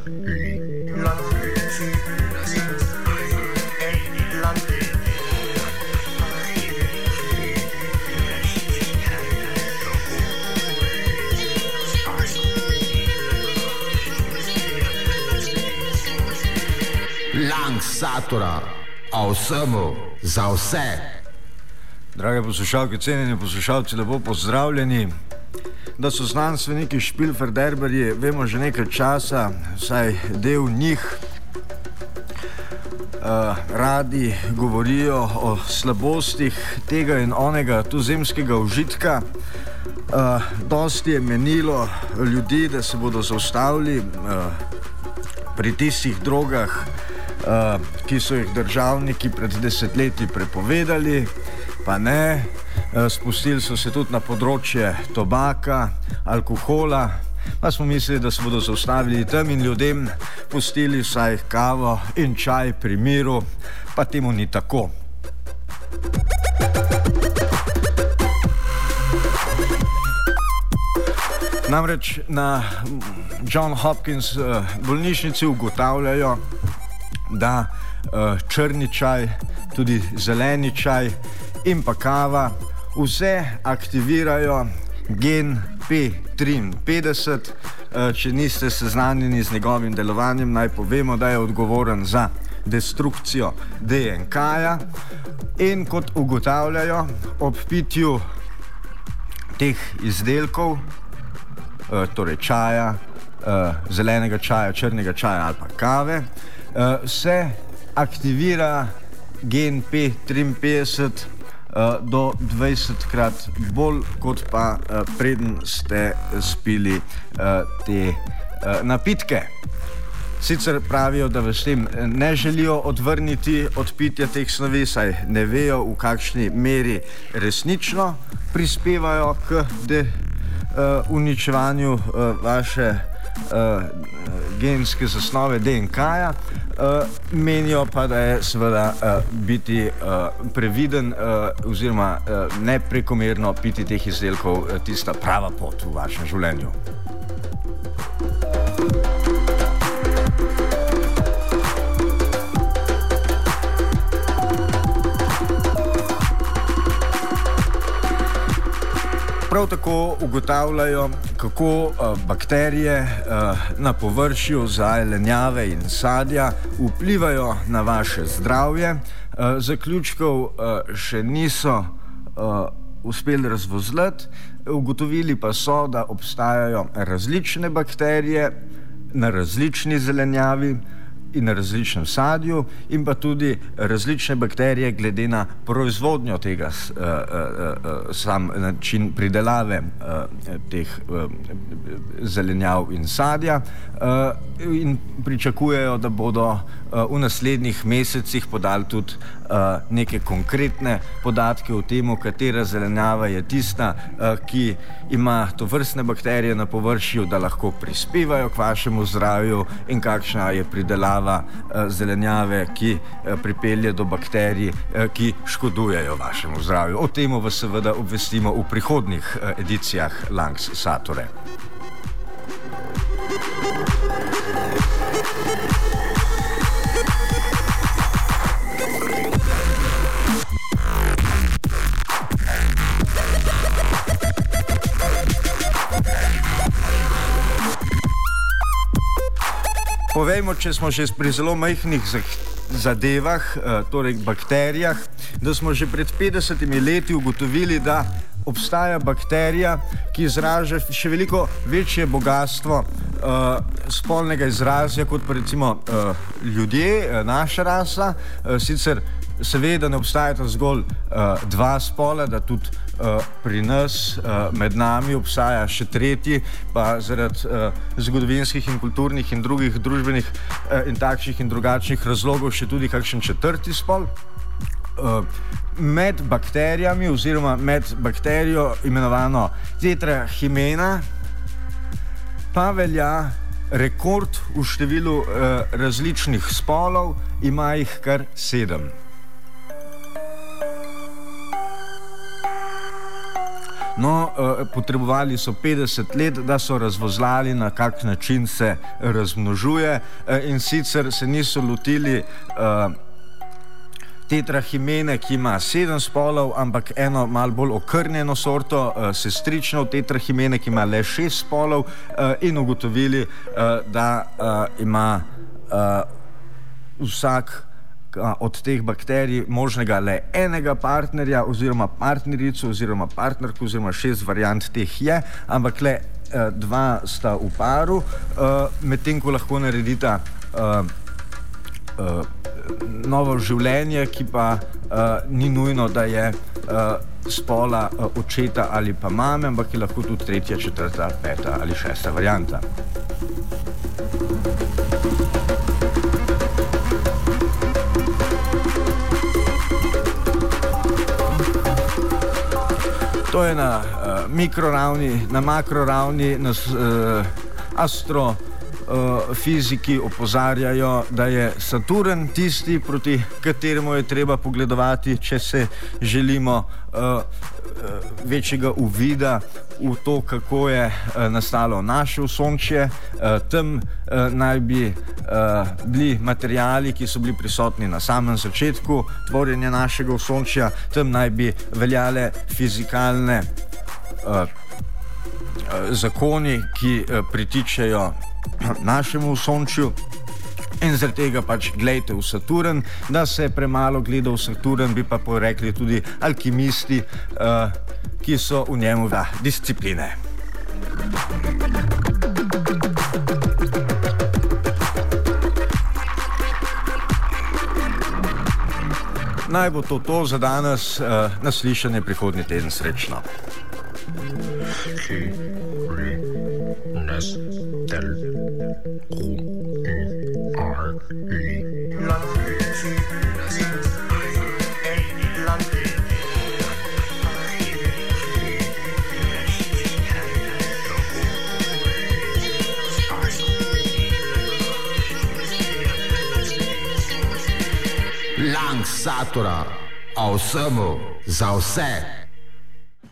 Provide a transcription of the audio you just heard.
Satura, o vsemu, za vse. Drage poslušalke, cenjeni poslušalci, lepo pozdravljeni. Da so znanstveniki Špilferderberji, vemo že nekaj časa, saj del njih radi govorijo o slabostih tega in onega tuzemskega užitka. Dosti je menilo ljudi, da se bodo zaustavili pri tistih drogah, ki so jih državniki pred desetletji prepovedali, pa ne. Spustili so se tudi na področje tobaka, alkohola, pa smo mislili, da se bodo zaustavili tam in ljudem pustili vsaj kavo in čaj pri miru, pa temu ni tako. Namreč na John Hopkins bolnišnici ugotavljajo, da črni čaj, tudi zeleni čaj in pa kava vse aktivirajo gen P53. Če niste seznanjeni z njegovim delovanjem, naj povemo, da je odgovoren za destrukcijo DNK-ja in kot ugotavljajo, ob pitju teh izdelkov, torej čaja, zelenega čaja, črnega čaja ali pa kave, se aktivira gen P53 do 20-krat bolj, kot pa preden ste spili te napitke. Sicer pravijo, da s tem ne želijo odvrniti od pitja teh snovi, saj ne vejo, v kakšni meri resnično prispevajo k uničevanju vaše genske zasnove DNK-ja. Menijo pa, da je seveda biti previden oziroma ne prekomerno piti teh izdelkov tista prava pot v vašem življenju. Prav tako ugotavljajo, kako bakterije na površju zelenjave in sadja vplivajo na vaše zdravje. Zaključkov še niso uspeli razvozlati, ugotovili pa so, da obstajajo različne bakterije na različni zelenjavi in na različnem sadju in pa tudi različne bakterije glede na proizvodnjo tega, sam način pridelave teh zelenjav in sadja, in pričakujejo, da bodo v naslednjih mesecih podali tudi neke konkretne podatke o tem, katera zelenjava je tista, ki ima tovrstne bakterije na površju, da lahko prispevajo k vašemu zdravju, in kakšna je pridelava zelenjave, ki pripelje do bakterij, ki škodujejo vašemu zdravju. O tem vas seveda obvestimo v prihodnjih edicijah Langs Sature. Povejmo, če smo še pri zelo majhnih zadevah, torej bakterijah, da smo že pred 50 leti ugotovili, da obstaja bakterija, ki izraža še veliko večje bogatstvo spolnega izrazja kot pa recimo ljudje, naša rasa. Sicer se ve, da ne obstajata zgolj dva spola, da tudi pri nas, med nami obstaja še tretji, pa zaradi zgodovinskih in kulturnih in drugih družbenih in takšnih in drugačnih razlogov še tudi kakšen četrti spol. Med bakterijami oziroma med bakterijo imenovano tetrahimena pa velja rekord v številu različnih spolov, ima jih kar 7. No, potrebovali so 50 let, da so razvozlali, na kak način se razmnožuje, in sicer se niso lotili tetrahimene, ki ima 7 spolov, ampak eno malo bolj okrnjeno sorto, sestrično tetrahimene, ki ima le 6 spolov, in ugotovili, da ima vsak od teh bakterij možnega le enega partnerja oziroma partnerico oziroma partnerko oziroma 6 variant teh je, ampak le 2 sta v paru, medtem ko lahko naredita novo življenje, ki pa ni nujno, da je spola očeta ali pa mame, ampak je lahko tudi 3., 4., 5. ali 6. varianta. To je na mikroravni, na makroravni, astrofiziki opozarjajo, da je Saturn tisti, proti kateremu je treba pogledovati, če se želimo večjega uvida v to, kako je nastalo naše Osončje. Tam naj bi bili materijali, ki so bili prisotni na samem začetku tvorjenja našega Osončja, tam naj bi veljale fizikalne zakoni, ki pritičejo našemu Osončju. In zaradi tega pač gledajte v Saturn. Da se premalo gleda v Saturn, bi pa porekli tudi alkimisti, ki so v njemu discipline. Naj bo to za danes, na slišanje prihodnji teden. Srečno. Lang Satura, o vsemu, za vse.